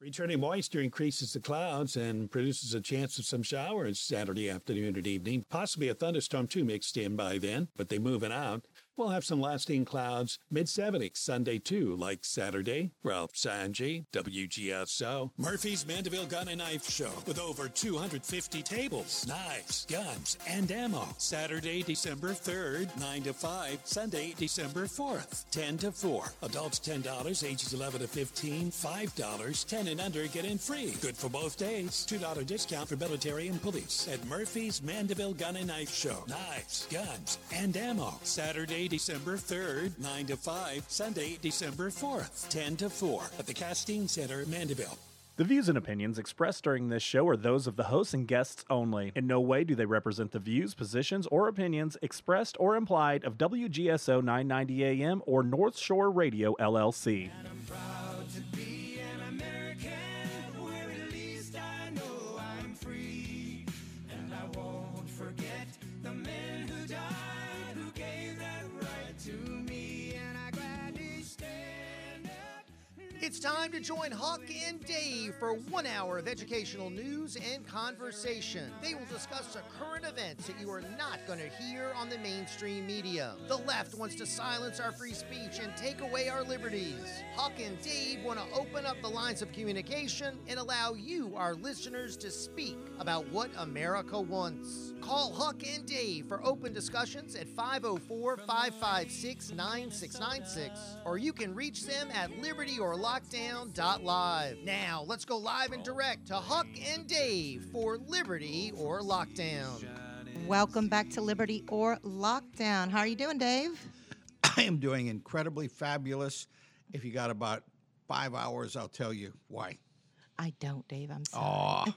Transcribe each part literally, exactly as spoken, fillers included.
Returning moisture increases the clouds and produces a chance of some showers Saturday afternoon and evening. Possibly a thunderstorm too mixed in by then, but they moving out. We'll have some lasting clouds, mid seventies Sunday too, like Saturday. Ralph Sanji, W G S O. Murphy's Mandeville Gun and Knife Show with over two hundred fifty tables, knives, guns, and ammo. Saturday, December third, nine to five. Sunday, December fourth, ten to four. Adults ten dollars, ages eleven to fifteen, five dollars. ten and under get in free. Good for both days. two dollars discount for military and police at Murphy's Mandeville Gun and Knife Show. Knives, guns, and ammo. Saturday, December third, nine to five. Sunday, December fourth, ten to four at the Castine Center, Mandeville. The views and opinions expressed during this show are those of the hosts and guests only. In no way do they represent the views, positions, or opinions expressed or implied of W G S O nine ninety A M or North Shore Radio, L L C. And I'm proud to be an American, where at least I know I'm free. And I won't forget the men who died, who gave that right to me. And I gladly stand up. It's time to join Huck and Dave for one hour of educational news and conversation. They will discuss the current events that you are not going to hear on the mainstream media. The left wants to silence our free speech and take away our liberties. Huck and Dave want to open up the lines of communication and allow you, our listeners, to speak about what America wants. Call Huck and Dave for open discussions at five oh four, five five six, nine six nine six, or you can reach them at liberty or lockdown dot live. Now, let's go live and direct to Huck and Dave for Liberty or Lockdown. Welcome back to Liberty or Lockdown. How are you doing, Dave? I am doing incredibly fabulous. If you got about five hours, I'll tell you why. I don't, Dave. I'm sorry. Aw.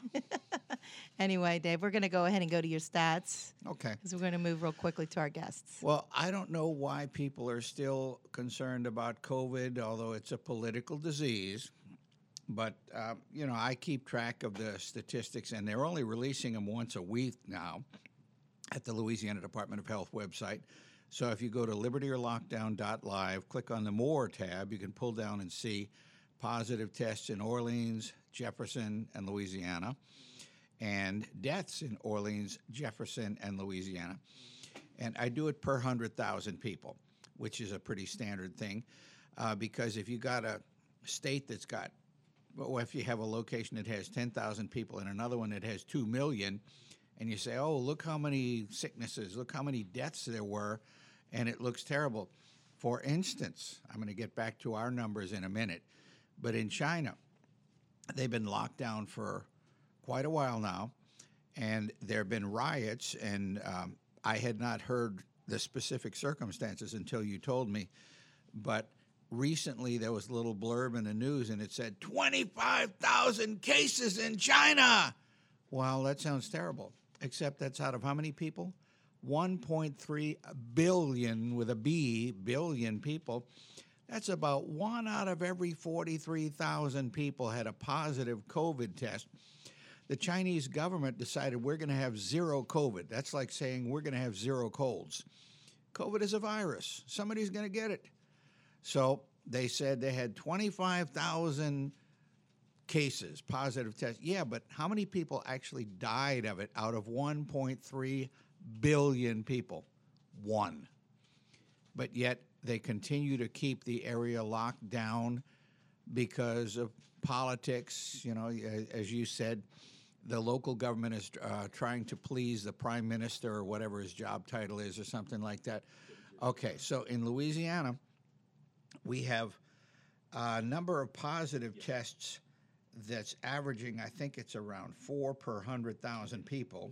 Anyway, Dave, we're going to go ahead and go to your stats. Okay. Because we're going to move real quickly to our guests. Well, I don't know why people are still concerned about COVID, although it's a political disease. But, uh, you know, I keep track of the statistics, and they're only releasing them once a week now at the Louisiana Department of Health website. So if you go to liberty or lockdown dot live, click on the More tab, you can pull down and see positive tests in Orleans, Jefferson, and Louisiana, and deaths in Orleans, Jefferson, and Louisiana. And I do it per one hundred thousand people, which is a pretty standard thing, uh, because if you got a state that's got, well, if you have a location that has ten thousand people and another one that has two million, and you say, oh, look how many sicknesses, look how many deaths there were, and it looks terrible. For instance, I'm going to get back to our numbers in a minute, but in China, they've been locked down for quite a while now, and there have been riots, and um, I had not heard the specific circumstances until you told me, but recently there was a little blurb in the news, and it said twenty-five thousand cases in China. Well, that sounds terrible, except that's out of how many people? one point three billion, with a B, billion people. That's about one out of every forty-three thousand people had a positive COVID test. The Chinese government decided we're going to have zero COVID. That's like saying we're going to have zero colds. COVID is a virus. Somebody's going to get it. So they said they had twenty-five thousand cases, positive tests. Yeah, but how many people actually died of it out of one point three billion people? One. But yet they continue to keep the area locked down because of politics. You know, as you said, the local government is uh, trying to please the prime minister or whatever his job title is or something like that. Okay, so in Louisiana, we have a number of positive tests that's averaging, I think it's around four per one hundred thousand people.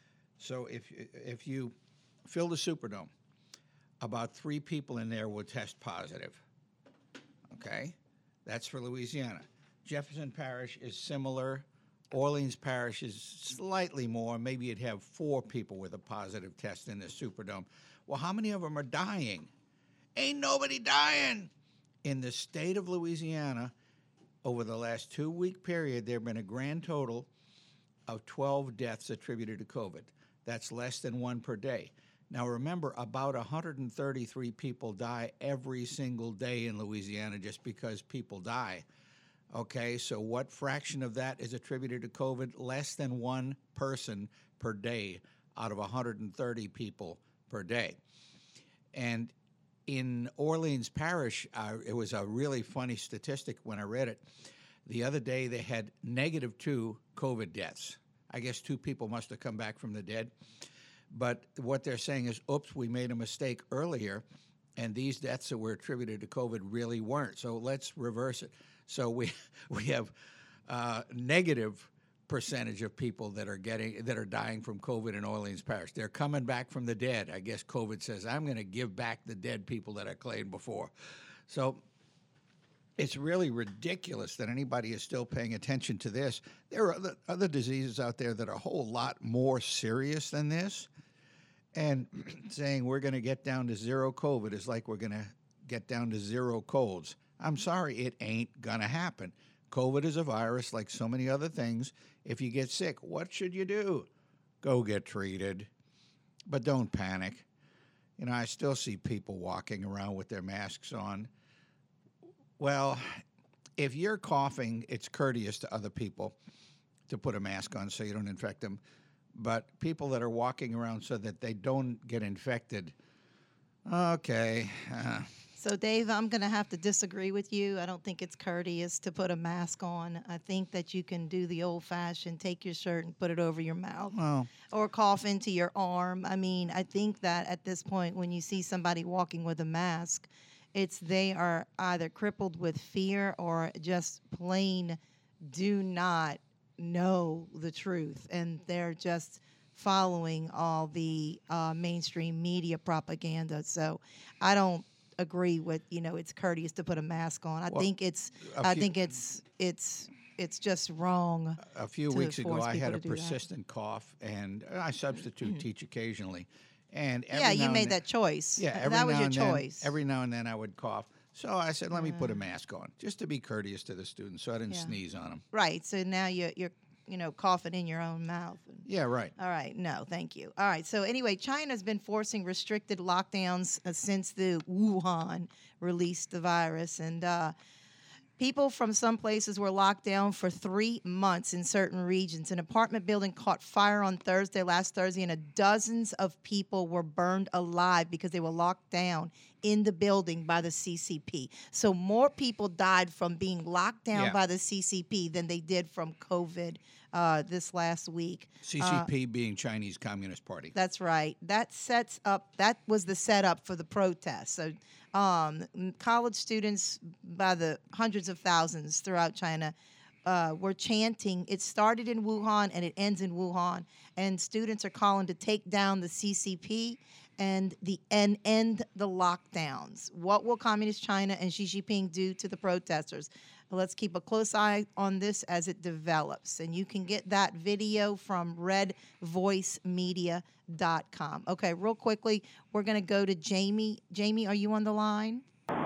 So if if you fill the Superdome, about three people in there will test positive. Okay? That's for Louisiana. Jefferson Parish is similar. Orleans Parish is slightly more. Maybe you'd have four people with a positive test in the Superdome. Well, how many of them are dying? Ain't nobody dying. In the state of Louisiana, over the last two-week period, there have been a grand total of twelve deaths attributed to COVID. That's less than one per day. Now, remember, about one hundred thirty-three people die every single day in Louisiana just because people die. Okay, so what fraction of that is attributed to COVID? Less than one person per day out of one hundred thirty people per day. And in Orleans Parish, uh, it was a really funny statistic when I read it. The other day, they had negative two COVID deaths. I guess two people must have come back from the dead. But what they're saying is, oops, we made a mistake earlier, and these deaths that were attributed to COVID really weren't. So let's reverse it. So we we have uh, negative percentage of people that are getting that are dying from COVID in Orleans Parish. They're coming back from the dead. I guess COVID says, I'm going to give back the dead people that I claimed before. So it's really ridiculous that anybody is still paying attention to this. There are other, other diseases out there that are a whole lot more serious than this. And saying we're going to get down to zero COVID is like we're going to get down to zero colds. I'm sorry, it ain't going to happen. COVID is a virus like so many other things. If you get sick, what should you do? Go get treated. But don't panic. You know, I still see people walking around with their masks on. Well, if you're coughing, it's courteous to other people to put a mask on so you don't infect them. But people that are walking around so that they don't get infected, okay. Uh, So, Dave, I'm going to have to disagree with you. I don't think it's courteous to put a mask on. I think that you can do the old-fashioned, take your shirt and put it over your mouth, well, or cough into your arm. I mean, I think that at this point, when you see somebody walking with a mask, it's they are either crippled with fear or just plain do not know the truth, and they're just following all the uh, mainstream media propaganda. So I don't agree with, you know, it's courteous to put a mask on. I Well, think it's a I few- think it's it's it's just wrong. a few to weeks ago, force I had a people to do that. persistent cough, and I substitute teach occasionally. And every Yeah, now you and made then- that choice. Yeah, every that was now your and then- choice. every now and then I would cough. So I said, let me put a mask on, just to be courteous to the students, so I didn't Yeah. sneeze on them. Right. So now you're you're you know coughing in your own mouth. Yeah, right. All right. No, thank you. All right. So anyway, China's been forcing restricted lockdowns uh, since the Wuhan released the virus, and uh, people from some places were locked down for three months in certain regions. An apartment building caught fire on Thursday, last Thursday, and a dozens of people were burned alive because they were locked down in the building by the C C P. So more people died from being locked down Yeah. by the C C P than they did from COVID uh, this last week. C C P being Chinese Communist Party. That's right. That sets up. That was the setup for the protest. So, um, m- college students by the hundreds of thousands throughout China uh, were chanting. It started in Wuhan and it ends in Wuhan. And students are calling to take down the C C P and the and end the lockdowns. What will Communist China and Xi Jinping do to the protesters? Let's keep a close eye on this as it develops. And you can get that video from red voice media dot com. Okay, real quickly, we're going to go to Jamie. Jamie, are you on the line?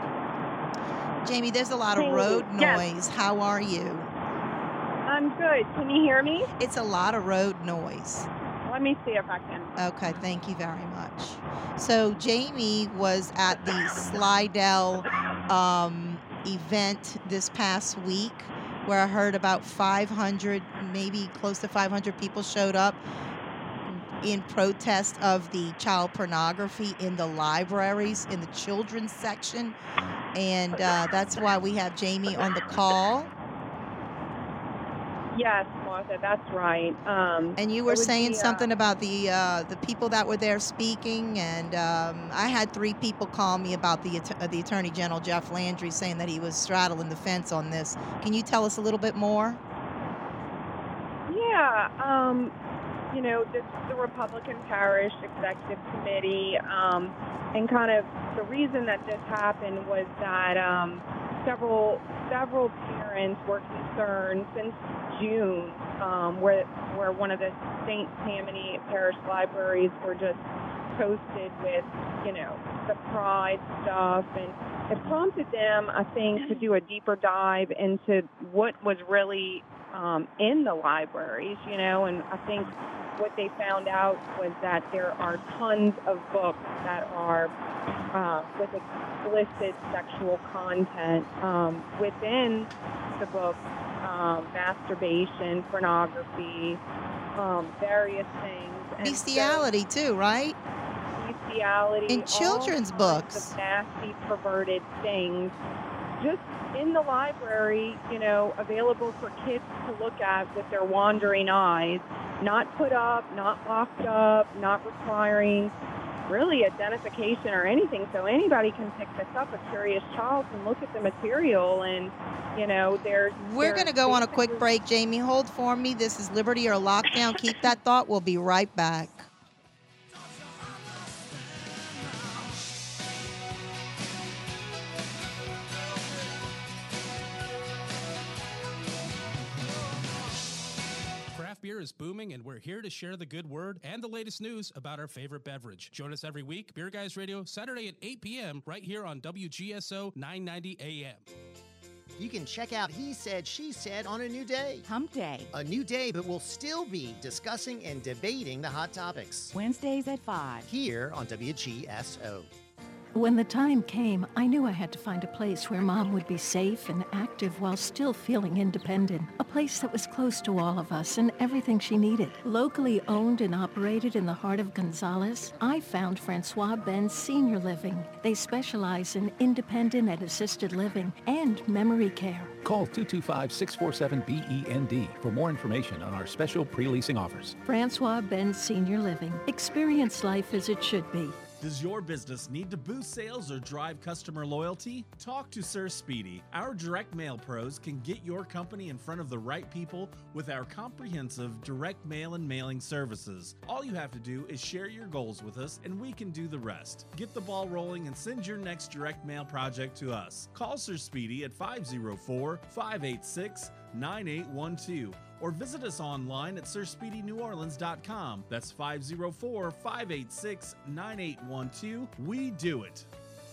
Jamie, there's a lot of Hey, road yes. noise. How are you? I'm good. Can you hear me? It's a lot of road noise. Let me see if I can. Okay, thank you very much. So Jamie was at the Slidell um, event this past week, where I heard about five hundred, maybe close to five hundred people showed up in protest of the child pornography in the libraries, in the children's section. And uh, that's why we have Jamie on the call. Yes, Martha, that's right. Um, And you were it would saying be, uh, something about the uh, the people that were there speaking, and um, I had three people call me about the att- uh, the Attorney General Jeff Landry saying that he was straddling the fence on this. Can you tell us a little bit more? Yeah, um, you know, this is the Republican Parish Executive Committee, um, and kind of the reason that this happened was that um, several several parents were concerned since June, um, where where one of the Saint Tammany Parish libraries were just posted with, you know, the pride stuff, and it prompted them, I think, to do a deeper dive into what was really um, in the libraries, you know, and I think what they found out was that there are tons of books that are uh, with explicit sexual content um, within the books, um, masturbation, pornography, um, various things. And Bestiality so, too, right? Bestiality. In children's all books. kinds of nasty, perverted things. Just in the library, you know, available for kids to look at with their wandering eyes, not put up, not locked up, not requiring really identification or anything. So anybody can pick this up, a curious child can look at the material and, you know, there's... We're going to go on a quick break. Jamie, hold for me. This is Liberty or Lockdown. Keep that thought. We'll be right back. Beer is booming, and we're here to share the good word and the latest news about our favorite beverage. Join us every week, Beer Guys Radio, Saturday at eight p.m. right here on W G S O nine ninety A M. You can check out He Said, She Said on a new day. Hump Day. A new day, but we'll still be discussing and debating the hot topics. Wednesdays at five. Here on W G S O. When the time came, I knew I had to find a place where Mom would be safe and active while still feeling independent. A place that was close to all of us and everything she needed. Locally owned and operated in the heart of Gonzales, I found Francois Benz Senior Living. They specialize in independent and assisted living and memory care. Call two two five, six four seven, B E N D for more information on our special pre-leasing offers. Francois Benz Senior Living. Experience life as it should be. Does your business need to boost sales or drive customer loyalty? Talk to Sir Speedy. Our direct mail pros can get your company in front of the right people with our comprehensive direct mail and mailing services. All you have to do is share your goals with us and we can do the rest. Get the ball rolling and send your next direct mail project to us. Call Sir Speedy at five oh four, five eight six, nine eight one two or visit us online at sir speedy new orleans dot com. That's five oh four, five eight six, nine eight one two. We do it.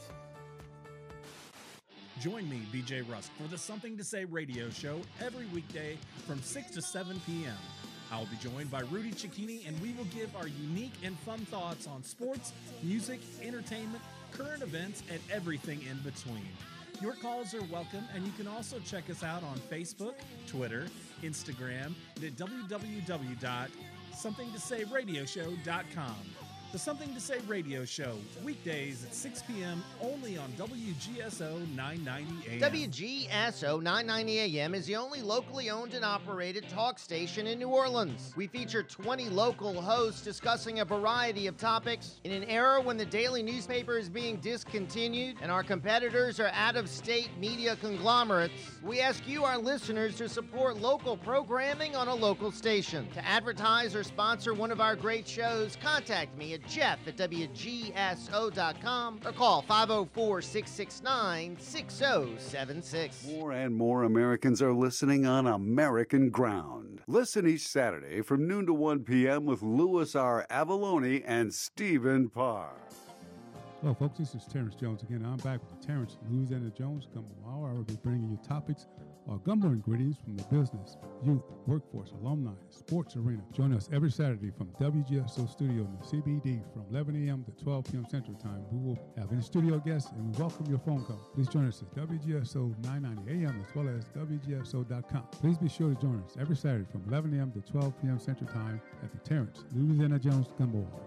Join me, B J Rusk, for the Something to Say radio show every weekday from six to seven p.m. I'll be joined by Rudy Cicchini, and we will give our unique and fun thoughts on sports, music, entertainment, current events, and everything in between. Your calls are welcome, and you can also check us out on Facebook, Twitter, Instagram, and at w w w dot something to say radio show dot com. The Something to Say radio show, weekdays at six p.m. only on W G S O nine ninety A M. W G S O nine ninety A M is the only locally owned and operated talk station in New Orleans. We feature twenty local hosts discussing a variety of topics. In an era when the daily newspaper is being discontinued and our competitors are out-of-state media conglomerates, we ask you, our listeners, to support local programming on a local station. To advertise or sponsor one of our great shows, contact me at Jeff at W G S O dot com or call five oh four, six six nine, six oh seven six. More and more Americans are listening on American ground. Listen each Saturday from noon to one p.m. with Louis R. Avalone and Stephen Parr. Hello, folks. This is Terrence Jones again. I'm back with the Terrence Louisiana Jones Gumbo Hour. I will be bringing you topics or gumbo ingredients from the business, youth, workforce, alumni, sports arena. Join us every Saturday from W G S O Studio in the C B D from eleven a.m. to twelve p.m. Central Time. We will have any studio guests and we welcome your phone call. Please join us at W G S O nine ninety A M as well as W G S O dot com. Please be sure to join us every Saturday from eleven a.m. to twelve p.m. Central Time at the Terrence Louisiana Jones Gumbo Hour.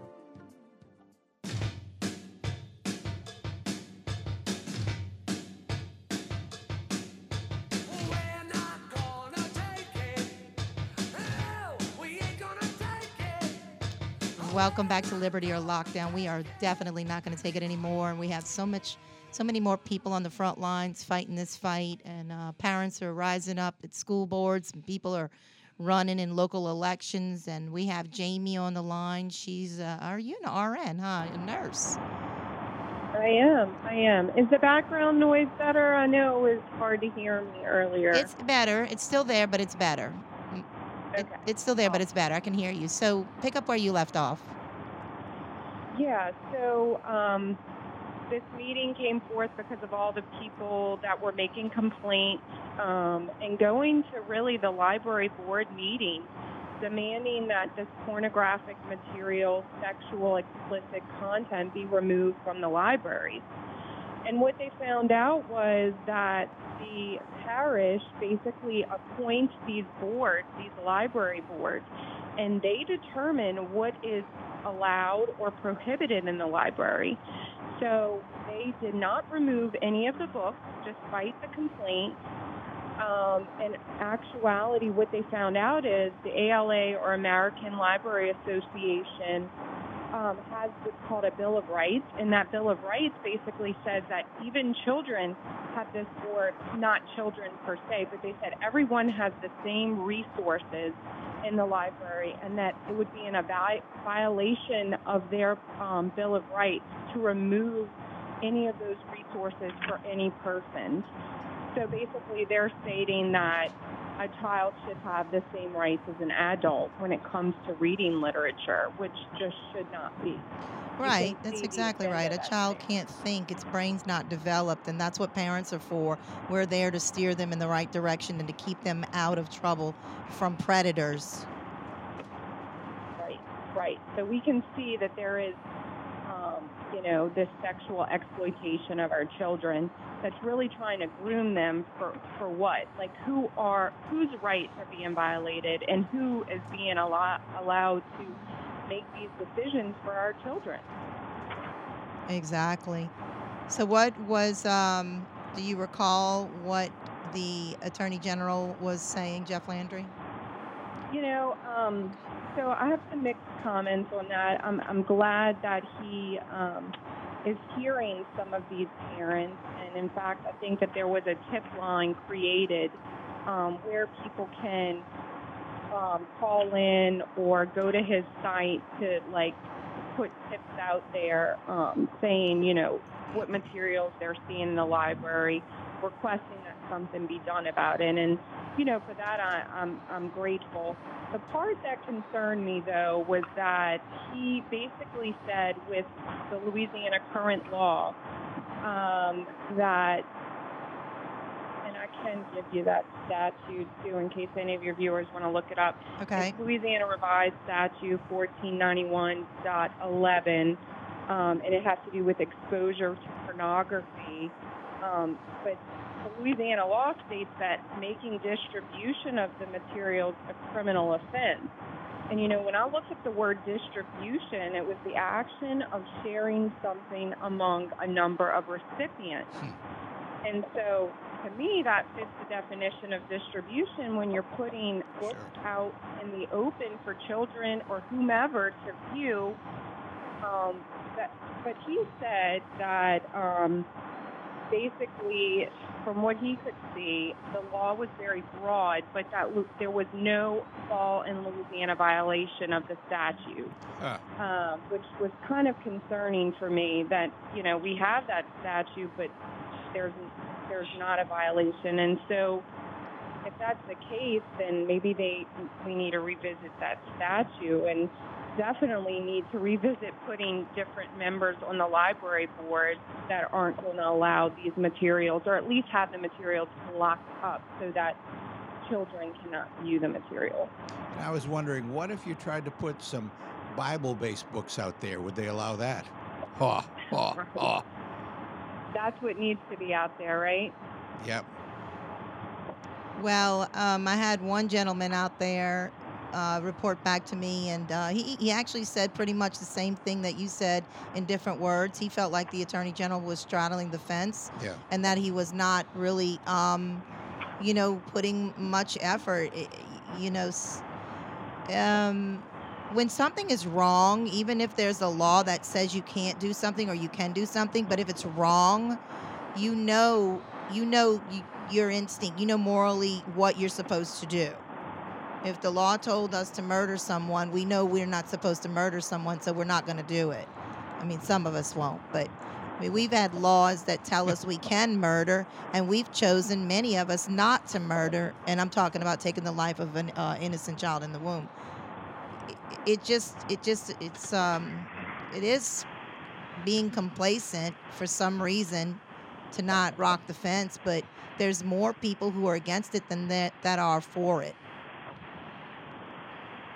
Welcome back to Liberty or Lockdown. We are definitely not going to take it anymore, and we have so much, so many more people on the front lines fighting this fight, and uh, parents are rising up at school boards, and people are running in local elections, and we have Jamie on the line. She's, uh, are you an R N, huh? A nurse. I am. I am. Is the background noise better? I know it was hard to hear me earlier. It's better. It's still there, but it's better. It, it's still there, but it's better. I can hear you. So pick up where you left off. Yeah, so um, this meeting came forth because of all the people that were making complaints um, and going to really the library board meeting demanding that this pornographic material, sexual, explicit content be removed from the libraries. And what they found out was that the parish basically appoints these boards, these library boards, and they determine what is allowed or prohibited in the library. So they did not remove any of the books, despite the complaint. Um, in actuality, what they found out is the A L A, or American Library Association, um, has what's called a Bill of Rights, and that Bill of Rights basically says that even children have this, or not children per se, but they said everyone has the same resources in the library, and that it would be in a vi- violation of their um, Bill of Rights to remove any of those resources for any person. So basically they're stating that a child should have the same rights as an adult when it comes to reading literature, which just should not be. Right, that's exactly right. A child can't think, its brain's not developed, and that's what parents are for. We're there to steer them in the right direction and to keep them out of trouble from predators. Right, right. So we can see that there is, um, you know, this sexual exploitation of our children that's really trying to groom them for, for what? Like who are, whose rights are being violated, and who is being allow, allowed to make these decisions for our children. Exactly. So what was, um, do you recall what the Attorney General was saying, Jeff Landry? You know, um, so I have some mixed comments on that. I'm, I'm glad that he um, is hearing some of these parents. And in fact, I think that there was a tip line created um, where people can Um, call in or go to his site to like put tips out there um, saying, you know, what materials they're seeing in the library, requesting that something be done about it. And, you know, for that I, I'm, I'm grateful. The part that concerned me, though, was that he basically said with the Louisiana current law um, that, I can give you that statute, too, in case any of your viewers want to look it up. Okay. It's Louisiana Revised Statute fourteen ninety-one point eleven, um, and it has to do with exposure to pornography. Um, but the Louisiana law states that making distribution of the materials a criminal offense. And, you know, when I looked at the word distribution, it was the action of sharing something among a number of recipients. And so, to me, that fits the definition of distribution when you're putting books out in the open for children or whomever to view. Um, that, but he said that um, basically, from what he could see, the law was very broad, but that there was no fall in Louisiana violation of the statute, Huh. um, which was kind of concerning for me that, you know, we have that statute, but there's there's not a violation. And so if that's the case, then maybe they we need to revisit that statute, and definitely need to revisit putting different members on the library board that aren't going to allow these materials, or at least have the materials locked up so that children cannot view the material. I was wondering, what if you tried to put some Bible-based books out there? Would they allow that? Oh, oh, oh. That's what needs to be out there, right? Yep. Well, um, I had one gentleman out there uh, report back to me, and uh, he, he actually said pretty much the same thing that you said in different words. He felt like the Attorney General was straddling the fence, Yeah. and that he was not really, um, you know, putting much effort. I- You know, s- um, when something is wrong, even if there's a law that says you can't do something or you can do something, but if it's wrong, you know, you know you, your instinct, you know morally what you're supposed to do. If the law told us to murder someone, we know we're not supposed to murder someone, so we're not going to do it. I mean, some of us won't, but I mean, we've had laws that tell us we can murder, and we've chosen, many of us, not to murder, and I'm talking about taking the life of an uh, innocent child in the womb. It, it just, it just, it's, um, it is being complacent for some reason to not rock the fence, but there's more people who are against it than that, that are for it.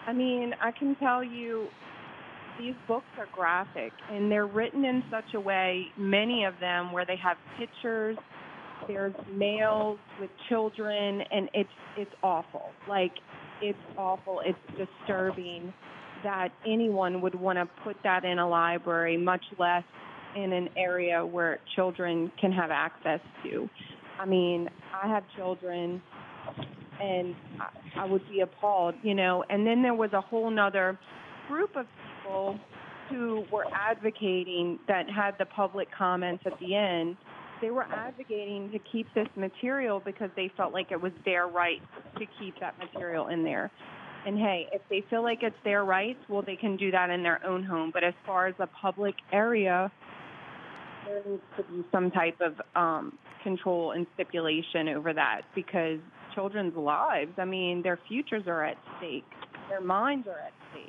I mean, I can tell you these books are graphic, and they're written in such a way, many of them, where they have pictures. There's males with children, and it's it's awful. Like, it's awful. It's disturbing that anyone would want to put that in a library, much less in an area where children can have access to. I mean, I have children, and I, I would be appalled, you know. And then there was a whole nother group of people who were advocating that had the public comments at the end. They were advocating to keep this material because they felt like it was their right to keep that material in there. And hey, if they feel like it's their rights, well, they can do that in their own home. But as far as a public area, there needs to be some type of um, control and stipulation over that, because children's lives, I mean, their futures are at stake. Their minds are at stake.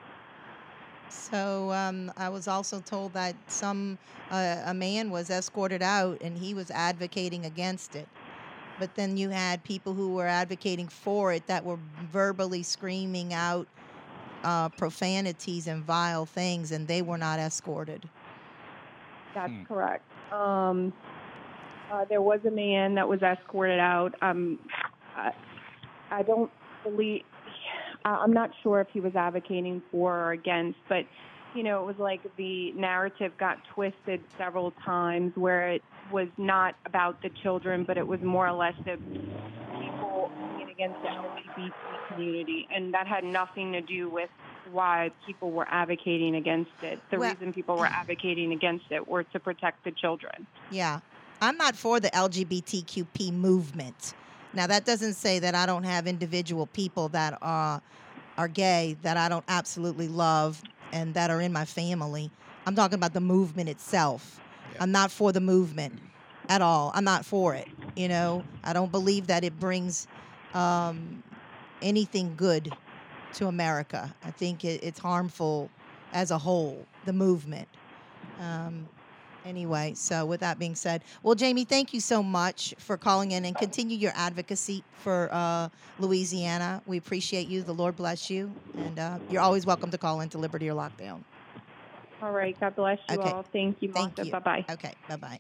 So um, I was also told that some uh, a man was escorted out and he was advocating against it. But then you had people who were advocating for it that were verbally screaming out uh, profanities and vile things, and they were not escorted. That's hmm. correct. Um, uh, there was a man that was escorted out. Um, I, I don't believe... I'm not sure if he was advocating for or against, but, you know, it was like the narrative got twisted several times where it was not about the children, but it was more or less the people being against the L G B T community. And that had nothing to do with why people were advocating against it. The well, reason people were advocating against it were to protect the children. Yeah. I'm not for the L G B T Q P movement. Now, that doesn't say that I don't have individual people that are, are gay that I don't absolutely love and that are in my family. I'm talking about the movement itself. Yeah. I'm not for the movement at all. I'm not for it. You know, I don't believe that it brings um, anything good to America. I think it, it's harmful as a whole, the movement. Um Anyway, so with that being said, well, Jamie, thank you so much for calling in and continue your advocacy for uh, Louisiana. We appreciate you. The Lord bless you. And uh, you're always welcome to call into Liberty or Lockdown. All right. God bless you okay. all. Thank you, Martha. Thank you. Bye-bye. Okay. Bye-bye.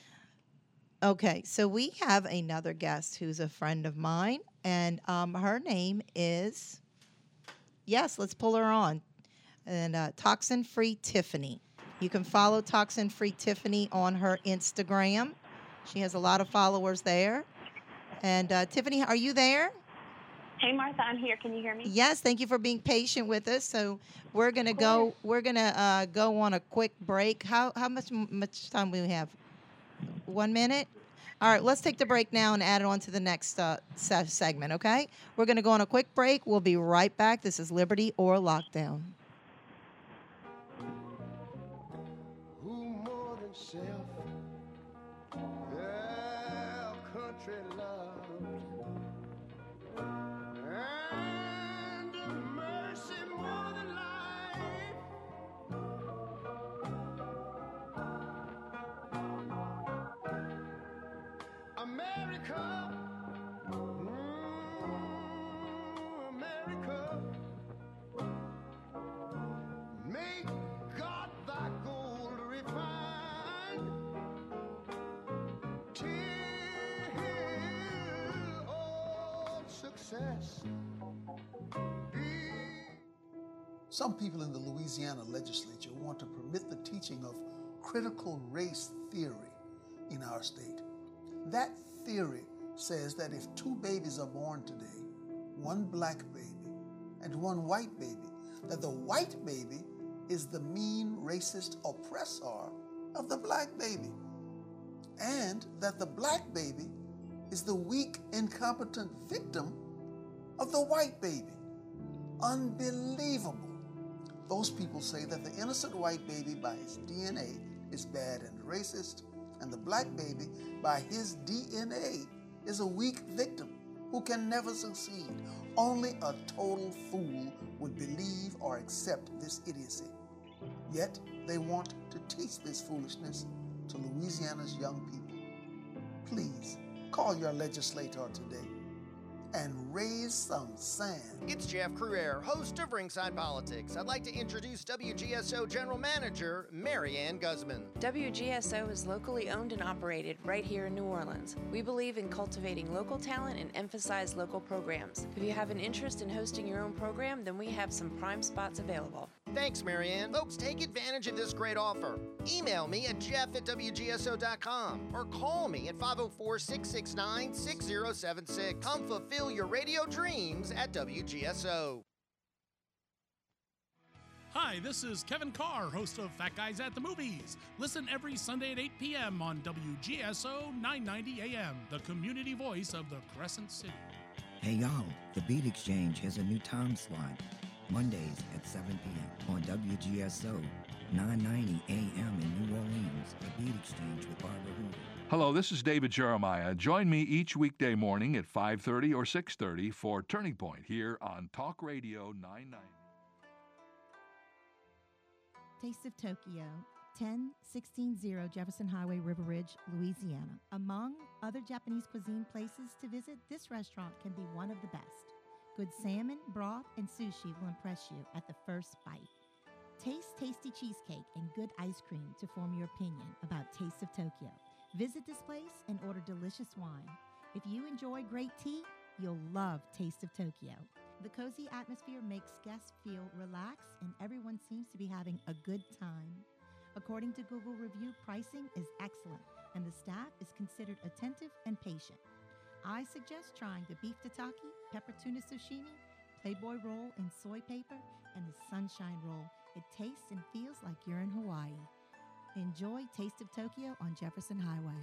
Okay. So we have another guest who's a friend of mine, and um, her name is, yes, let's pull her on, and uh, Toxin Free Tiffany. You can follow Toxin Free Tiffany on her Instagram. She has a lot of followers there. And uh, Tiffany, are you there? Hey, Martha, I'm here. Can you hear me? Yes, thank you for being patient with us. So we're gonna go. We're gonna uh, go on a quick break. How how much much time do we have? One minute. All right, let's take the break now and add it on to the next uh, se- segment. Okay, we're gonna go on a quick break. We'll be right back. This is Liberty or Lockdown. Self, yeah, country love, and mercy more than life. America, mm, America, make God thy gold refine. Some people in the Louisiana legislature want to permit the teaching of critical race theory in our state. That theory says that if two babies are born today, one black baby and one white baby, that the white baby is the mean racist oppressor of the black baby, and that the black baby is the weak, incompetent victim of the white baby. Unbelievable. Those people say that the innocent white baby by his D N A is bad and racist, and the black baby by his D N A is a weak victim who can never succeed. Only a total fool would believe or accept this idiocy. Yet they want to teach this foolishness to Louisiana's young people. Please call your legislator today. and raise some sand. It's Jeff Cruere, host of Ringside Politics. I'd like to introduce W G S O General Manager Mary Ann Guzman. W G S O is locally owned and operated right here in New Orleans. We believe in cultivating local talent and emphasize local programs. If you have an interest in hosting your own program, then we have some prime spots available. Thanks, Mary Ann. Folks, take advantage of this great offer. Email me at jeff at w g s o dot com or call me at five oh four, six six nine, six oh seven six. Come fulfill your radio dreams at W G S O. Hi, this is Kevin Carr, host of Fat Guys at the Movies. Listen every Sunday at eight p.m. on W G S O nine ninety A M, the community voice of the Crescent City. Hey y'all, the Beat Exchange has a new time slot. Mondays at seven p.m. on W G S O nine ninety A M in New Orleans, the Beat Exchange with Barbara Hoover. Hello, this is David Jeremiah. Join me each weekday morning at five thirty or six thirty for Turning Point here on Talk Radio nine ninety. Taste of Tokyo, ten sixteen oh Jefferson Highway, River Ridge, Louisiana. Among other Japanese cuisine places to visit, this restaurant can be one of the best. Good salmon, broth, and sushi will impress you at the first bite. Taste tasty cheesecake and good ice cream to form your opinion about Taste of Tokyo. Visit this place and order delicious wine. If you enjoy great tea, you'll love Taste of Tokyo. The cozy atmosphere makes guests feel relaxed and everyone seems to be having a good time. According to Google Review, pricing is excellent and the staff is considered attentive and patient. I suggest trying the beef tataki, pepper tuna sashimi, Playboy roll in soy paper, and the sunshine roll. It tastes and feels like you're in Hawaii. Enjoy Taste of Tokyo on Jefferson Highway.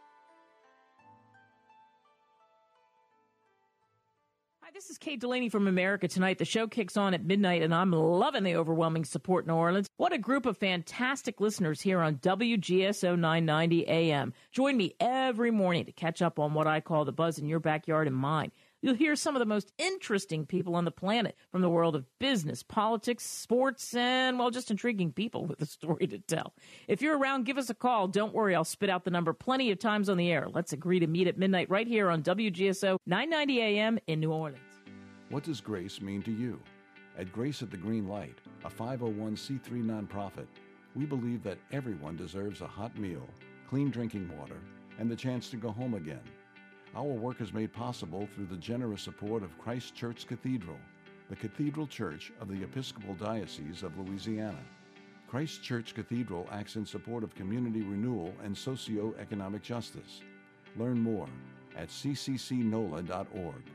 Hi, this is Kate Delaney from America Tonight. The show kicks on at midnight, and I'm loving the overwhelming support in New Orleans. What a group of fantastic listeners here on W G S O nine ninety A M. Join me every morning to catch up on what I call the buzz in your backyard and mine. You'll hear some of the most interesting people on the planet from the world of business, politics, sports, and, well, just intriguing people with a story to tell. If you're around, give us a call. Don't worry, I'll spit out the number plenty of times on the air. Let's agree to meet at midnight right here on W G S O nine ninety A M in New Orleans. What does Grace mean to you? At Grace at the Green Light, a five oh one c three nonprofit, we believe that everyone deserves a hot meal, clean drinking water, and the chance to go home again. Our work is made possible through the generous support of Christ Church Cathedral, the Cathedral Church of the Episcopal Diocese of Louisiana. Christ Church Cathedral acts in support of community renewal and socio-economic justice. Learn more at c c c n o l a dot org.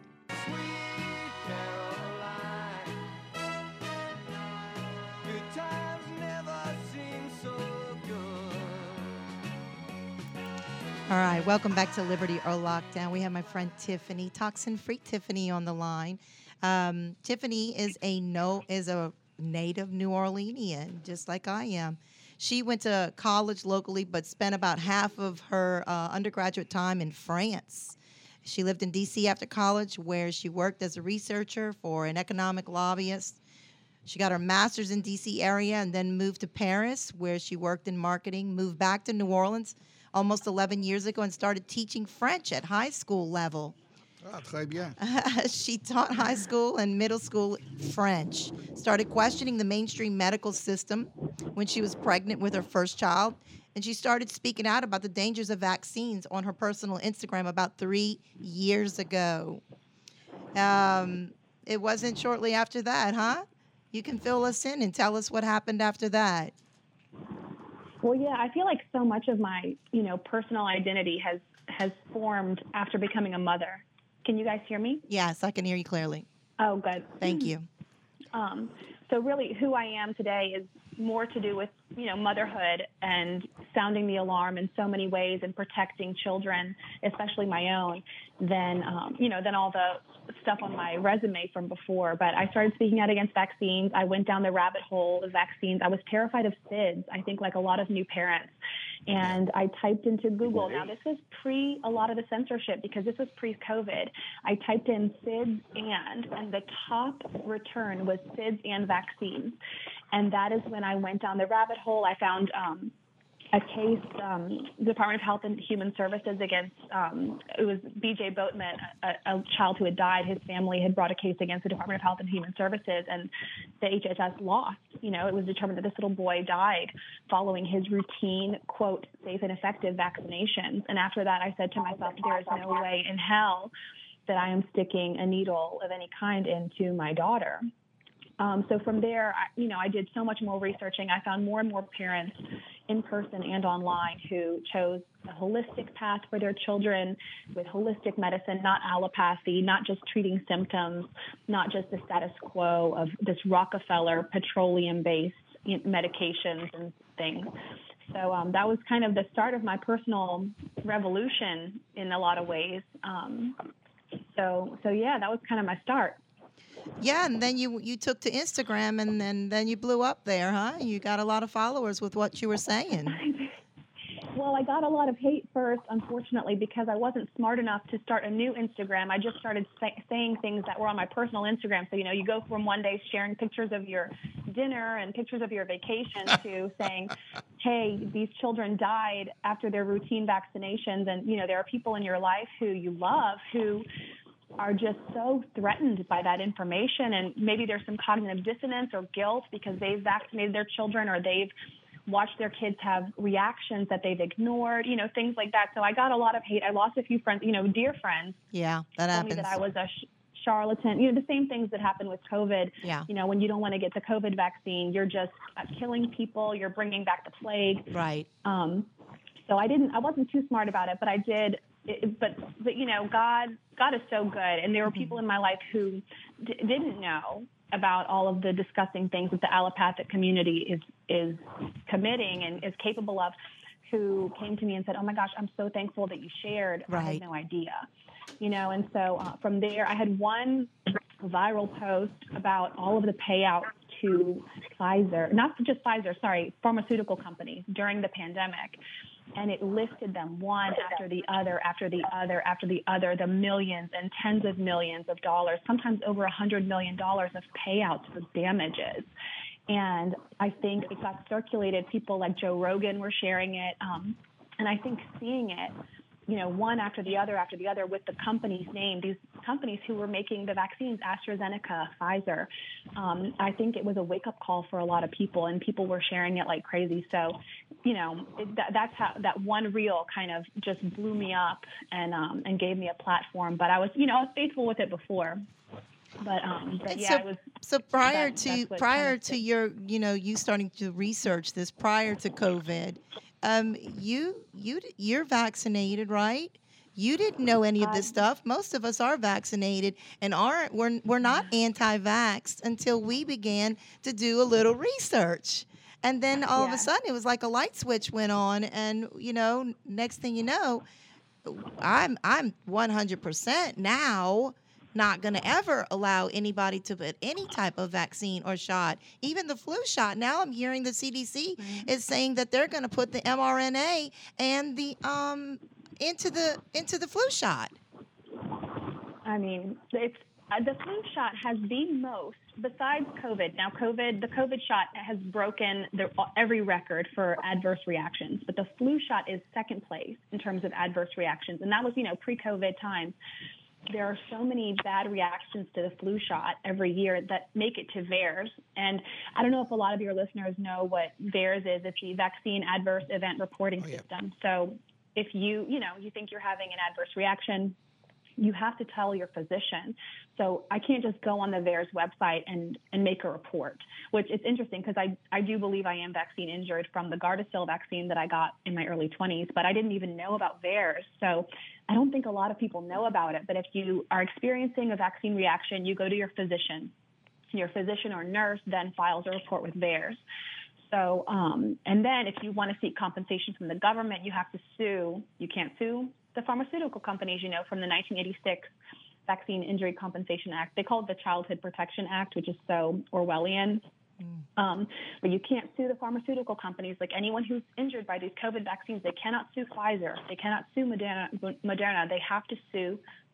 All right, welcome back to Liberty or Lockdown. We have my friend Tiffany, toxin-free Tiffany, on the line. Um, Tiffany is a no is a native New Orleanian, just like I am. She went to college locally, but spent about half of her uh, undergraduate time in France. She lived in D C after college, where she worked as a researcher for an economic lobbyist. She got her master's in D C area and then moved to Paris, where she worked in marketing, moved back to New Orleans almost eleven years ago and started teaching French at high school level. Ah, très bien. She taught high school and middle school French, started questioning the mainstream medical system when she was pregnant with her first child, and she started speaking out about the dangers of vaccines on her personal Instagram about three years ago. Um, it wasn't shortly after that, huh? You can fill us in and tell us what happened after that. Well, yeah, I feel like so much of my, you know, personal identity has has formed after becoming a mother. Can you guys hear me? Yes, I can hear you clearly. Oh, good. Thank you. Um, so really who I am today is more to do with, you know, motherhood and sounding the alarm in so many ways and protecting children, especially my own, than, um, you know, than all the stuff on my resume from before. But I started speaking out against vaccines. I went down the rabbit hole of vaccines. I was terrified of S I D S, I think like a lot of new parents. And I typed into Google. Now, this was pre a lot of the censorship because this was pre-COVID. I typed in S I D S and, and the top return was S I D S and vaccines. And that is when I went down the rabbit hole. I found um, a case, um, Department of Health and Human Services against, um, it was B J Boatman, a, a child who had died. His family had brought a case against the Department of Health and Human Services, and the H H S lost. You know, it was determined that this little boy died following his routine, quote, safe and effective vaccinations. And after that, I said to myself, there is no way in hell that I am sticking a needle of any kind into my daughter. Um, so from there, I, you know, I did so much more researching. I found more and more parents in person and online who chose a holistic path for their children with holistic medicine, not allopathy, not just treating symptoms, not just the status quo of this Rockefeller petroleum-based medications and things. So um, that was kind of the start of my personal revolution in a lot of ways. Um, so, so yeah, that was kind of my start. Yeah, and then you you took to Instagram, and then, then you blew up there, huh? You got a lot of followers with what you were saying. Well, I got a lot of hate first, unfortunately, because I wasn't smart enough to start a new Instagram. I just started say- saying things that were on my personal Instagram. So, you know, you go from one day sharing pictures of your dinner and pictures of your vacation to saying, hey, these children died after their routine vaccinations. And, you know, there are people in your life who you love who are just so threatened by that information. And maybe there's some cognitive dissonance or guilt because they've vaccinated their children or they've watched their kids have reactions that they've ignored, you know, things like that. So I got a lot of hate. I lost a few friends, you know, dear friends. Yeah, that told happens. me that I was a sh- charlatan, you know, the same things that happen with COVID. Yeah. You know, when you don't want to get the COVID vaccine, you're just uh, killing people. You're bringing back the plague. Right. Um, so I didn't, I wasn't too smart about it, but I did. It, but, but, you know, God, God is so good. And there were people in my life who d- didn't know about all of the disgusting things that the allopathic community is, is committing and is capable of, who came to me and said, oh my gosh, I'm so thankful that you shared. I Right. had no idea, you know? And so uh, from there, I had one viral post about all of the payouts to Pfizer, not just Pfizer, sorry, pharmaceutical companies during the pandemic. And it listed them one after the other, after the other, after the other, the millions and tens of millions of dollars, sometimes over a hundred million dollars of payouts for damages. And I think it got circulated. People like Joe Rogan were sharing it. Um, and I think seeing it, you know, one after the other after the other with the company's name, these companies who were making the vaccines, AstraZeneca, Pfizer, um, I think it was a wake-up call for a lot of people, and people were sharing it like crazy. So, you know, it, that, that's how that one reel kind of just blew me up and um, and gave me a platform. But I was, you know, I was faithful with it before. But, um, but And yeah, so, it was. So prior that, to what prior kind of to your, you know, you starting to research this prior to COVID, um, you you you're vaccinated, right? You didn't know any of this stuff. Most of us are vaccinated and aren't. We're we're not anti-vaxxed until we began to do a little research. And then all of Yeah. a sudden, it was like a light switch went on, and you know, next thing you know, I'm I'm one hundred percent now not going to ever allow anybody to put any type of vaccine or shot, even the flu shot. Now I'm hearing the C D C is saying that they're going to put the mRNA and the um into the into the flu shot. I mean, it's uh, the flu shot has the most, besides COVID. Now, COVID, the COVID shot has broken the, every record for adverse reactions, but the flu shot is second place in terms of adverse reactions, and that was, you know, pre-COVID times. There are so many bad reactions to the flu shot every year that make it to VAERS. And I don't know if a lot of your listeners know what VAERS is. It's the Vaccine Adverse Event Reporting Oh, yeah. System. So if you, you know, you think you're having an adverse reaction, you have to tell your physician. So I can't just go on the VAERS website and, and make a report, which is interesting because I, I do believe I am vaccine injured from the Gardasil vaccine that I got in my early twenties, but I didn't even know about VAERS. So I don't think a lot of people know about it. But if you are experiencing a vaccine reaction, you go to your physician. Your physician or nurse then files a report with VAERS. So, um, and then if you want to seek compensation from the government, you have to sue. You can't sue the pharmaceutical companies, you know, from the nineteen eighty-six Vaccine Injury Compensation Act. They call it the Childhood Protection Act, which is so Orwellian. Mm. Um, but you can't sue the pharmaceutical companies. Like anyone who's injured by these COVID vaccines, they cannot sue Pfizer. They cannot sue Moderna. Moderna. They have to sue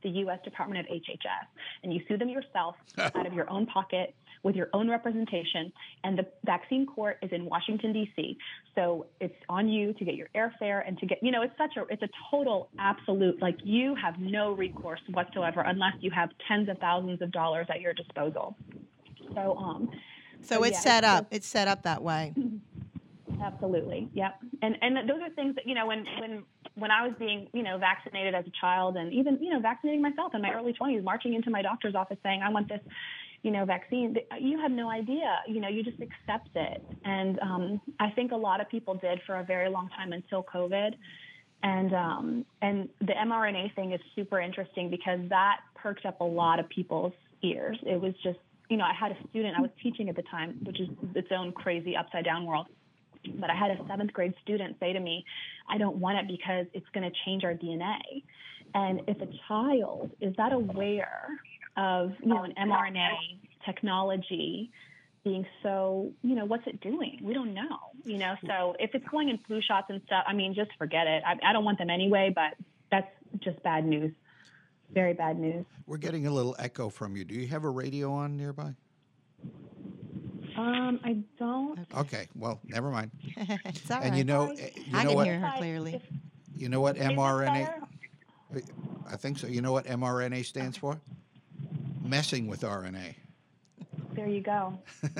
the U S Department of H H S, and you sue them yourself out of your own pocket with your own representation, and the vaccine court is in Washington, D C. So it's on you to get your airfare and to get, you know, it's such a, it's a total absolute, like you have no recourse whatsoever unless you have tens of thousands of dollars at your disposal. So, um, So it's yeah, set it's up. It's set up that way. Absolutely. Yep. And and those are things that, you know, when when when I was being, you know, vaccinated as a child, and even, you know, vaccinating myself in my early twenties, marching into my doctor's office saying, I want this, you know, vaccine, you have no idea, you know, you just accept it. And um, I think a lot of people did for a very long time until COVID. And um, and the mRNA thing is super interesting because that perked up a lot of people's ears. It was just, you know, I had a student I was teaching at the time, which is its own crazy upside down world. But I had a seventh grade student say to me, I don't want it because it's going to change our D N A. And if a child is that aware of, you know, an mRNA technology being so, you know, what's it doing? We don't know, you know. So if it's going in flu shots and stuff, I mean, just forget it. I, I don't want them anyway, but that's just bad news. Very bad news. We're getting a little echo from you. Do you have a radio on nearby? Um, I don't. Okay, well, never mind. It's all And right. you know, eh, you I know can what? hear her clearly. You know what Is this mRNA? better? I think so. You know what mRNA stands for? Messing with R N A. There you go.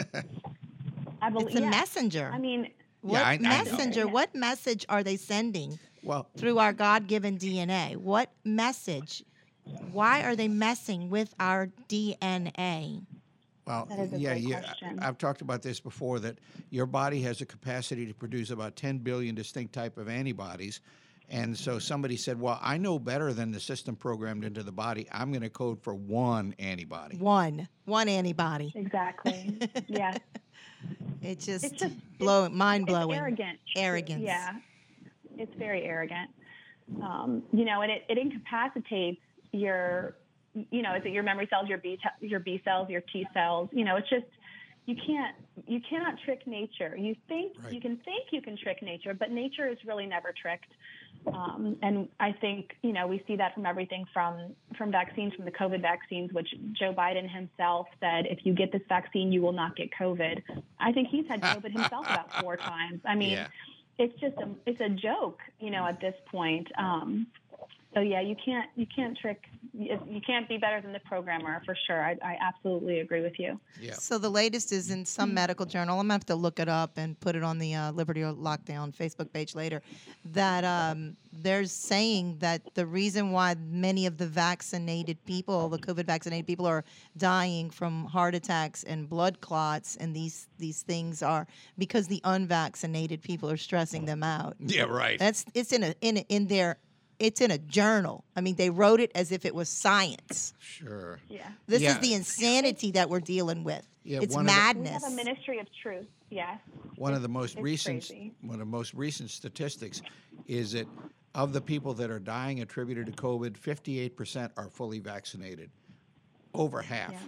I believe, It's a yeah. messenger. I mean, What I- I know. messenger? What message are they sending Well, through our God-given D N A? What message? Why are they messing with our D N A? Well, That is a yeah, great yeah. question. I've talked about this before, that your body has a capacity to produce about ten billion distinct type of antibodies. And so somebody said, well, I know better than the system programmed into the body. I'm going to code for one antibody. One, one antibody. Exactly. Yeah. It just, It's just blow, mind it's blowing. arrogant. Arrogance. Yeah. It's very arrogant. Um, you know, and it, it incapacitates your, you know, is it your memory cells, your B, t- your B cells, your T cells? You know, it's just, you can't, you cannot trick nature. You think, Right. you can think you can trick nature, but nature is really never tricked. Um, and I think, you know, we see that from everything from, from vaccines, from the COVID vaccines, which Joe Biden himself said, if you get this vaccine, you will not get COVID. I think he's had COVID himself about four times. I mean, Yeah. it's just a, it's a joke, you know, at this point. Um, so yeah, you can't, you can't trick, you you can't be better than the programmer for sure. I, I absolutely agree with you. Yeah. So the latest is in some medical journal. I'm going to have to look it up and put it on the uh, Liberty Lockdown Facebook page later, that um, they're saying that the reason why many of the vaccinated people, the COVID vaccinated people, are dying from heart attacks and blood clots and these, these things are because the unvaccinated people are stressing them out. Yeah, right. That's it's in a in a, in their it's in a journal. I mean, they wrote it as if it was science. Sure. Yeah. This Yeah. is the insanity that we're dealing with. Yeah, it's one of the- We madness. have a ministry of truth. Yes. One of the most It's recent crazy. one of the most recent statistics is that of the people that are dying attributed to COVID, fifty-eight percent are fully vaccinated. Over half. Yeah.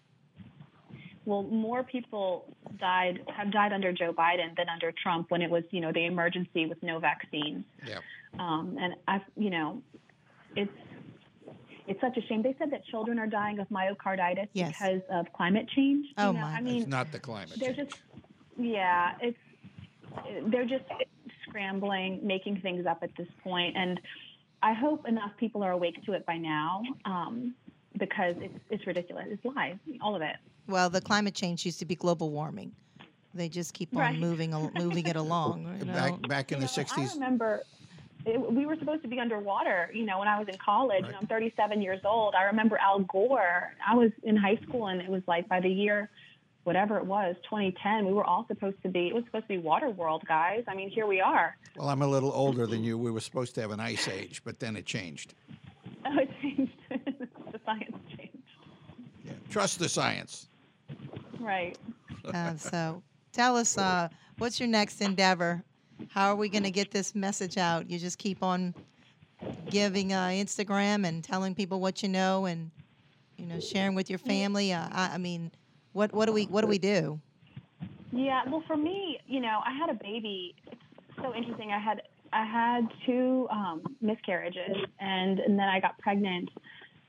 Well, more people died have died under Joe Biden than under Trump when it was, you know, the emergency with no vaccines. Yeah. Um, and I, you know, it's it's such a shame. They said that children are dying of myocarditis Yes. because of climate change. Oh, you know? my. I mean, It's not the climate they're change. just, yeah, it's they're just scrambling, making things up at this point, and I hope enough people are awake to it by now, um, because it's it's ridiculous. It's lies, all of it. Well, the climate change used to be global warming. They just keep on Right. moving al- moving it along. You know? Back back in the You know, I sixties. remember it, we were supposed to be underwater, you know, when I was in college. You know, I'm thirty-seven years old. I remember Al Gore. I was in high school, and it was like by the year, whatever it was, twenty ten, we were all supposed to be, it was supposed to be water world, guys. I mean, here we are. Well, I'm a little older than you. We were supposed to have an ice age, but then it changed. Oh, it changed. The science changed. Yeah. Trust the science. Right. Uh, so tell us, uh, what's your next endeavor? How are we going to get this message out? You just keep on giving uh, Instagram and telling people what you know, and you know, sharing with your family. Uh, I, I mean, what what do we what do we do? Yeah, well, for me, you know, I had a baby. It's so interesting. I had I had two um, miscarriages, and, and then I got pregnant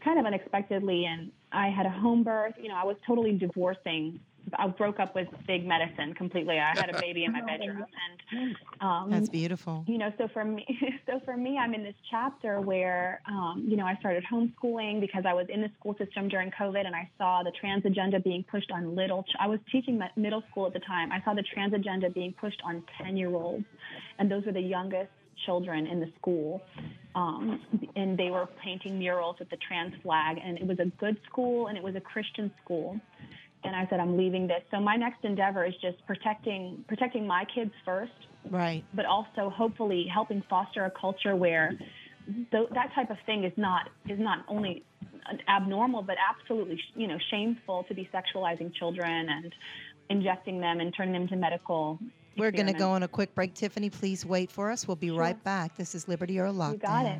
kind of unexpectedly, and I had a home birth. You know, I was totally divorcing. I broke up with big medicine completely. I had a baby in my bedroom, and um, That's beautiful. You know, so for me, so for me, I'm in this chapter where, um, you know, I started homeschooling because I was in the school system during COVID, and I saw the trans agenda being pushed on little. Ch- I was teaching middle school at the time. I saw the trans agenda being pushed on ten-year-olds, and those were the youngest children in the school. Um, and they were painting murals with the trans flag, and it was a good school, and it was a Christian school. And I said, I'm leaving this. So my next endeavor is just protecting protecting my kids first, right? But also hopefully helping foster a culture where th- that type of thing is not is not only abnormal, but absolutely, you know, shameful to be sexualizing children and injecting them and turning them into medical. We're going to experiments. go on a quick break. Tiffany, please wait for us. We'll be Sure. right back. This is Liberty or Lockdown. You got it.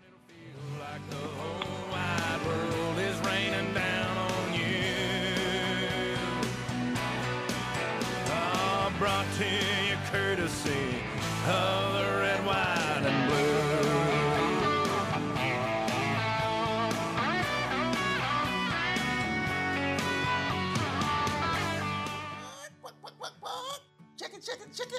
Wide world is raining down on you. Oh, brought to you courtesy of the red, white, and blue. Chicken, chicken, chicken.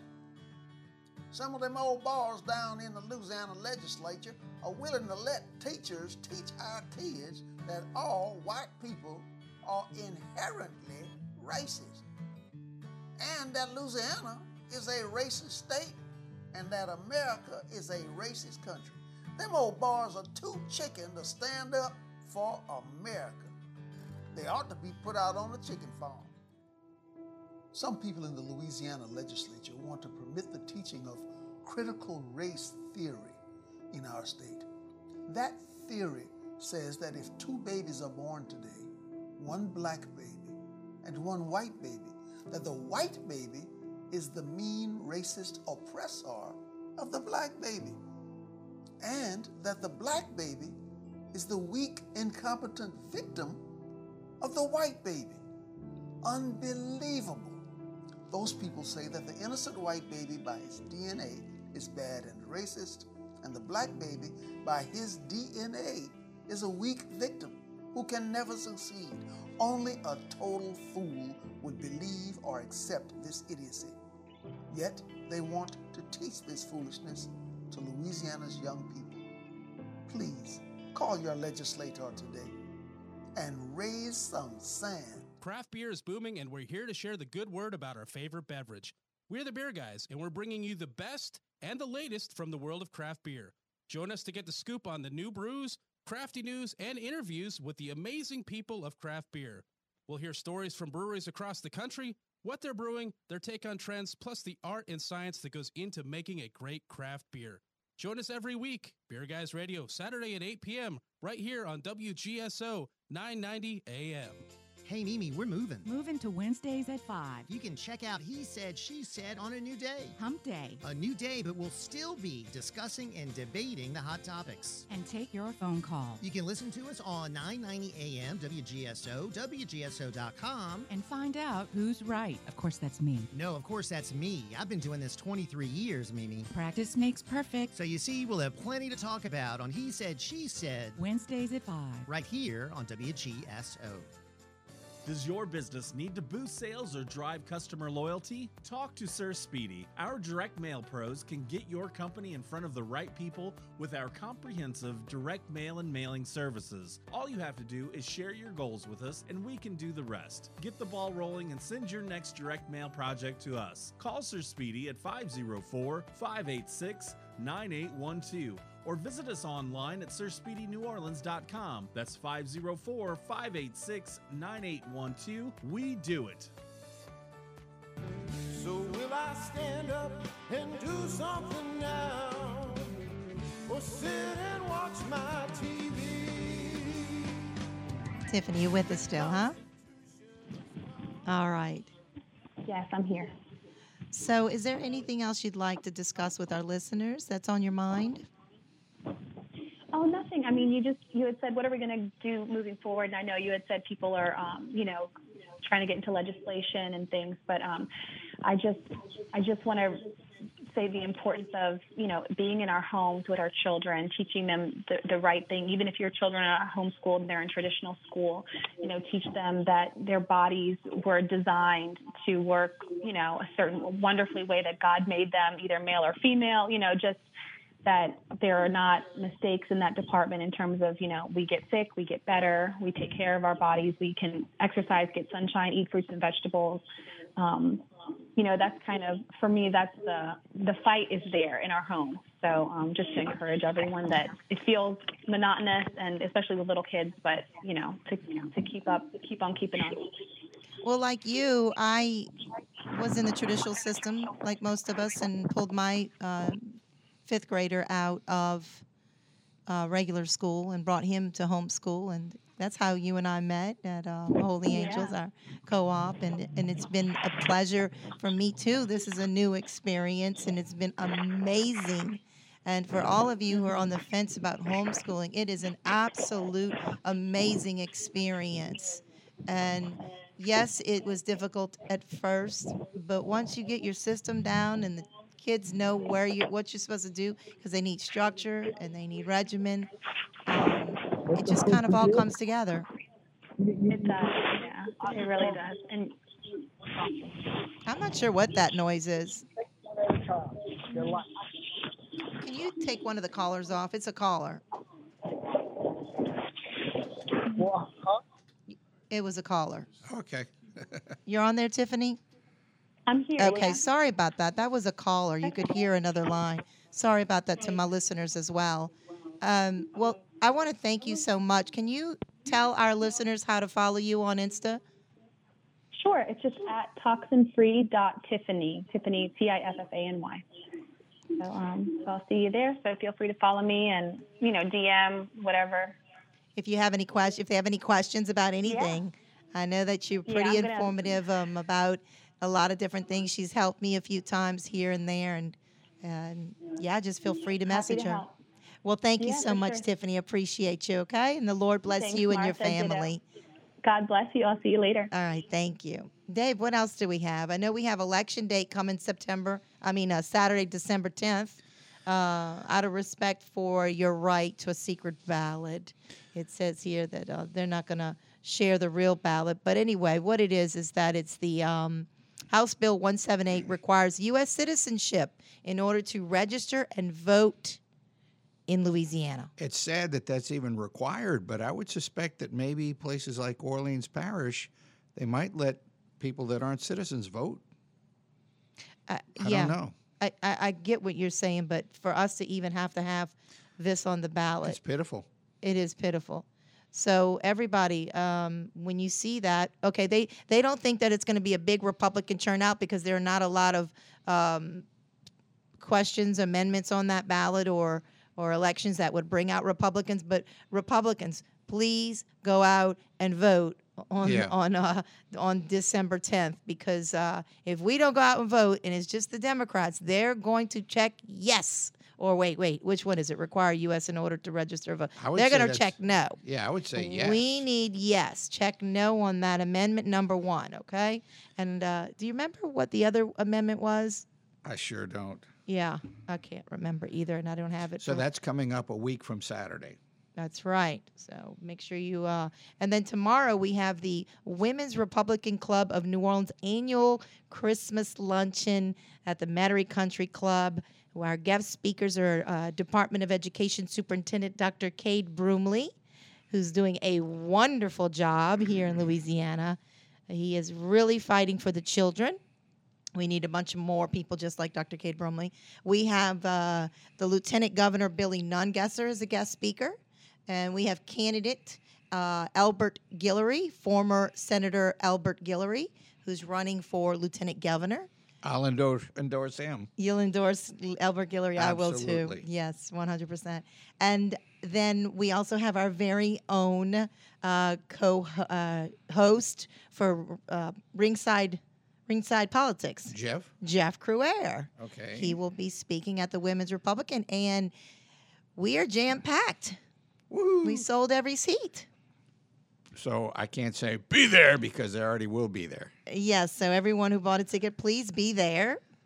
Some of them old bars down in the Louisiana legislature are willing to let teachers teach our kids that all white people are inherently racist, and that Louisiana is a racist state, and that America is a racist country. Them old bars are too chicken to stand up for America. They ought to be put out on the chicken farm. Some people in the Louisiana legislature want to permit the teaching of critical race theory in our state. That theory says that if two babies are born today, one black baby and one white baby, that the white baby is the mean racist oppressor of the black baby, and that the black baby is the weak, incompetent victim of the white baby. Unbelievable. Those people say that the innocent white baby by his D N A is bad and racist, and the black baby by his D N A is a weak victim who can never succeed. Only a total fool would believe or accept this idiocy. Yet they want to teach this foolishness to Louisiana's young people. Please call your legislator today and raise some sand. Craft beer is booming, and we're here to share the good word about our favorite beverage. We're the Beer Guys, and we're bringing you the best and the latest from the world of craft beer. Join us to get the scoop on the new brews, crafty news, and interviews with the amazing people of craft beer. We'll hear stories from breweries across the country, what they're brewing, their take on trends, plus the art and science that goes into making a great craft beer. Join us every week, Beer Guys Radio, Saturday at eight p.m., right here on W G S O nine ninety A M. Hey, Mimi, we're moving. Moving to Wednesdays at five. You can check out He Said, She Said on a new day. Hump Day. A new day, but we'll still be discussing and debating the hot topics. And take your phone call. You can listen to us on nine ninety A M, W G S O, W G S O dot com. And find out who's right. Of course, that's me. No, of course, that's me. I've been doing this twenty-three years, Mimi. Practice makes perfect. So you see, we'll have plenty to talk about on He Said, She Said. Wednesdays at five. Right here on W G S O. Does your business need to boost sales or drive customer loyalty? Talk to Sir Speedy. Our direct mail pros can get your company in front of the right people with our comprehensive direct mail and mailing services. All you have to do is share your goals with us and we can do the rest. Get the ball rolling and send your next direct mail project to us. Call Sir Speedy at five oh four, five eight six, nine eight one two. Or visit us online at sir speedy new orleans dot com. That's five oh four, five eight six, nine eight one two. We do it. So will I stand up and do something now, or sit and watch my T V? Tiffany, you with us still, huh? All right. Yes, I'm here. So is there anything else you'd like to discuss with our listeners that's on your mind? Oh, nothing. I mean, you just, you had said, what are we going to do moving forward? And I know you had said people are, um, you know, trying to get into legislation and things, but um, I just, I just want to say the importance of, you know, being in our homes with our children, teaching them the, the right thing. Even if your children are homeschooled and they're in traditional school, you know, teach them that their bodies were designed to work, you know, a certain wonderfully way that God made them, either male or female, you know, just that there are not mistakes in that department in terms of, you know, we get sick, we get better, we take care of our bodies, we can exercise, get sunshine, eat fruits and vegetables. Um, you know, that's kind of, for me, that's the, the fight is there in our home. So um, just to encourage everyone that it feels monotonous, and especially with little kids, but, you know, to, to keep up, keep on keeping on. Well, like you, I was in the traditional system, like most of us, and pulled my uh, fifth grader out of uh, regular school and brought him to homeschool, and that's how you and I met at uh, Holy Angels, Yeah. our co-op, and and it's been a pleasure for me too. This is a new experience, and it's been amazing. And for all of you who are on the fence about homeschooling, it is an absolute amazing experience. And yes, it was difficult at first, but once you get your system down and the kids know where you what you're supposed to do, because they need structure and they need regimen, um, it just kind of all comes together. It does, yeah, it really does. And I'm not sure what that noise is. Can you take one of the callers off? It's a caller. It was a caller. Okay. You're on there, Tiffany? I'm here. Okay, yeah. sorry about that. That was a caller. You could hear another line. Sorry about that to my listeners as well. Um, well, I want to thank you so much. Can you tell our listeners how to follow you on Insta? Sure, it's just at toxinfree dot tiffany, Tiffany, T I F F A N Y. So, um, so I'll see you there. So feel free to follow me and, you know, D M, whatever. If you have any question, if they have any questions about anything, I know that you're Yeah, pretty I'm gonna- informative um, about a lot of different things. She's helped me a few times here and there, and and yeah, just feel free to Happy message to her. help. Well, thank you Yeah, so for much, sure. Tiffany. Appreciate you. Okay, and the Lord bless Thanks, you and your Martha. Ditto. family. God bless you. I'll see you later. All right, thank you. Dave, what else do we have? I know we have election date coming September, I mean uh, Saturday, December tenth. Uh, out of respect for your right to a secret ballot, it says here that uh, they're not going to share the real ballot. But anyway, what it is is that it's the um, House Bill one seventy-eight requires U S citizenship in order to register and vote in Louisiana. It's sad that that's even required, but I would suspect that maybe places like Orleans Parish, they might let people that aren't citizens vote. Uh, I yeah. don't know. I, I, I get what you're saying, but for us to even have to have this on the ballot, It's pitiful. it is pitiful. So everybody, um, when you see that, okay, they, they don't think that it's going to be a big Republican turnout because there are not a lot of um, questions, amendments on that ballot or or elections that would bring out Republicans. But Republicans, please go out and vote on Yeah. on uh, on December tenth, because uh, if we don't go out and vote and it's just the Democrats, they're going to check yes. Or wait, wait, which one is it? Require U S in order to register a vote. I would They're say going to that's- check no. Yeah, I would say yes. We need yes. Check no on that amendment number one, okay? And uh, do you remember what the other amendment was? I sure don't. Yeah, I can't remember either, and I don't have it. So from- that's coming up a week from Saturday. That's right. So make sure you. Uh, and then tomorrow we have the Women's Republican Club of New Orleans annual Christmas luncheon at the Metairie Country Club. Our guest speakers are uh, Department of Education Superintendent Doctor Cade Broomley, who's doing a wonderful job here in Louisiana. He is really fighting for the children. We need a bunch of more people just like Doctor Cade Bromley. We have uh, the Lieutenant Governor Billy Nungesser as a guest speaker. And we have candidate uh, Albert Guillory, former Senator Albert Guillory, who's running for Lieutenant Governor. I'll endorse, endorse him. You'll endorse Albert Guillory. I will too. Absolutely. Yes, one hundred percent. And then we also have our very own uh, co-host for uh, Ringside Ringside Politics. Jeff? Jeff Cruer. Okay. He will be speaking at the Women's Republican, and we are jam-packed. We sold every seat. So I can't say be there because they already will be there. Yes, so everyone who bought a ticket, please be there.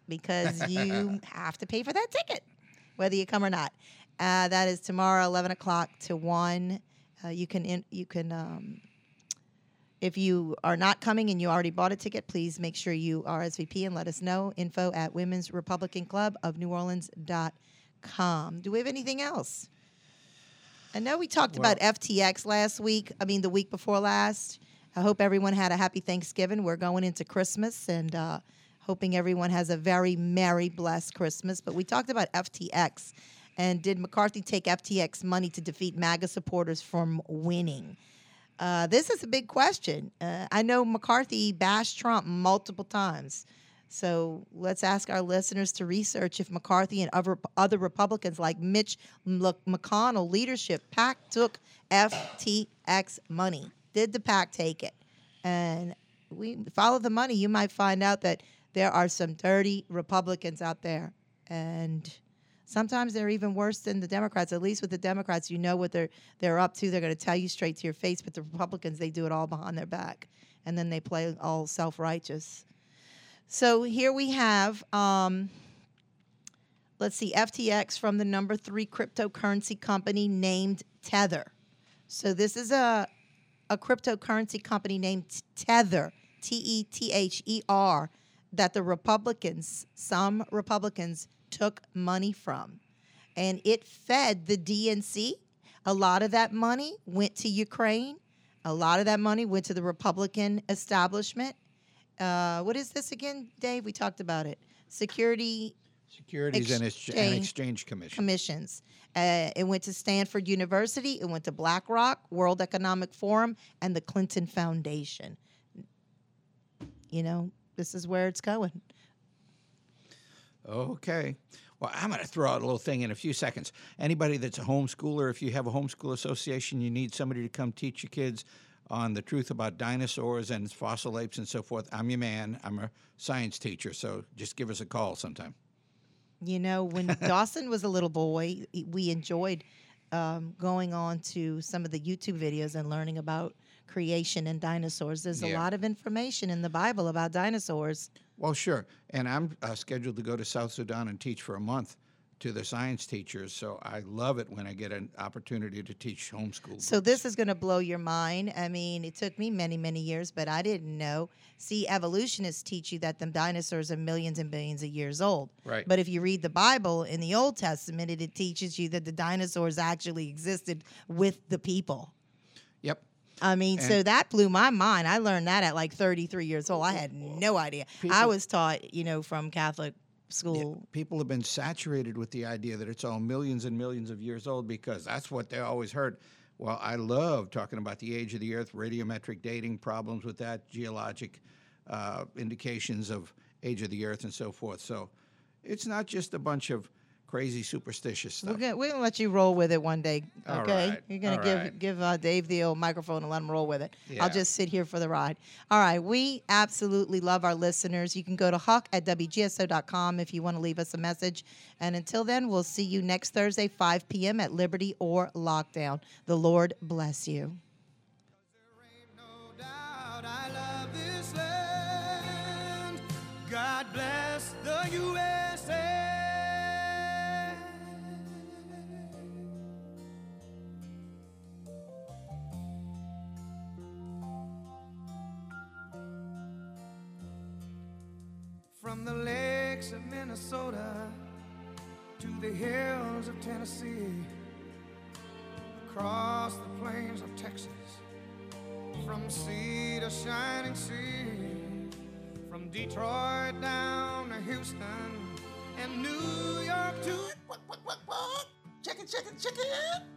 because you have to pay for that ticket, whether you come or not. Uh, that is tomorrow, eleven o'clock to one. Uh, you can in, you can um, if you are not coming and you already bought a ticket, please make sure you R S V P and let us know. Info at Women's Republican Club of New Orleans dot com. Do we have anything else? I know we talked Well- about F T X last week. I mean, the week before last. I hope everyone had a happy Thanksgiving. We're going into Christmas and uh, hoping everyone has a very merry, blessed Christmas. But we talked about F T X. And did McCarthy take F T X money to defeat MAGA supporters from winning? Uh, this is a big question. Uh, I know McCarthy bashed Trump multiple times. So let's ask our listeners to research if McCarthy and other, other Republicans like Mitch McConnell leadership PAC took F T X money. Did the PAC take it? And we follow the money. You might find out that there are some dirty Republicans out there. And sometimes they're even worse than the Democrats. At least with the Democrats, you know what they're they're up to. They're going to tell you straight to your face. But the Republicans, they do it all behind their back. And then they play all self-righteous. So here we have, um, let's see, F T X from the number three cryptocurrency company named Tether. So this is a, a cryptocurrency company named Tether, T E T H E R, that the Republicans, some Republicans, took money from. And it fed the D N C. A lot of that money went to Ukraine. A lot of that money went to the Republican establishment. Uh, what is this again, Dave? We talked about it. Security Securities and, Ex- and Exchange Commission. Commissions. Uh, it went to Stanford University. It went to BlackRock, World Economic Forum, and the Clinton Foundation. You know, this is where it's going. Okay. Well, I'm going to throw out a little thing in a few seconds. Anybody that's a homeschooler, if you have a homeschool association, you need somebody to come teach your kids on the truth about dinosaurs and fossil apes and so forth. I'm your man. I'm a science teacher, so just give us a call sometime. You know, when Dawson was a little boy, we enjoyed um, going on to some of the YouTube videos and learning about creation and dinosaurs. There's a Yeah. lot of information in the Bible about dinosaurs. Well, sure. And I'm uh, scheduled to go to South Sudan and teach for a month to the science teachers. So I love it when I get an opportunity to teach homeschool. So this is going to blow your mind. I mean, it took me many, many years, but I didn't know. See, evolutionists teach you that the dinosaurs are millions and billions of years old. Right. But if you read the Bible in the Old Testament, it, it teaches you that the dinosaurs actually existed with the people. Yep. I mean, so And- that blew my mind. I learned that at like thirty-three years old. I had no idea. I People- was taught, you know, from Catholic school. People have been saturated with the idea that it's all millions and millions of years old because that's what they always heard. Well, I love talking about the age of the Earth, radiometric dating, problems with that, geologic uh, indications of age of the Earth and so forth. So it's not just a bunch of crazy superstitious stuff. We're gonna, we're gonna let you roll with it one day, All okay? right, You're gonna all give right. give uh, Dave the old microphone and let him roll with it. Yeah. I'll just sit here for the ride. All right, we absolutely love our listeners. You can go to huck at W G S O dot com if you want to leave us a message. And until then, we'll see you next Thursday, five p.m. at Liberty or Lockdown. The Lord bless you. I love this land. God bless the U S A. From the lakes of Minnesota to the hills of Tennessee, across the plains of Texas, from sea to shining sea, from Detroit down to Houston and New York to chicken, chicken, chicken.